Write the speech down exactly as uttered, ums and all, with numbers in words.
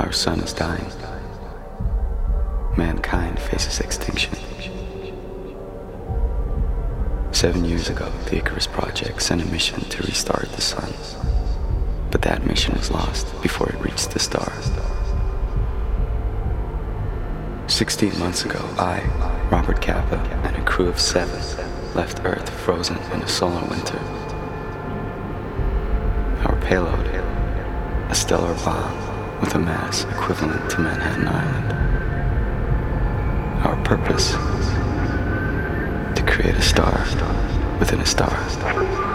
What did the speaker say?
Our sun is dying. Mankind faces extinction. Seven years ago, the Icarus Project sent a mission to restart the sun. But that mission was lost before it reached the stars. Sixteen months ago, I, Robert Capa, and a crew of seven left Earth frozen in a solar winter. Our payload, a stellar bomb with a mass equivalent to Manhattan Island. Our purpose, to create a star within a star.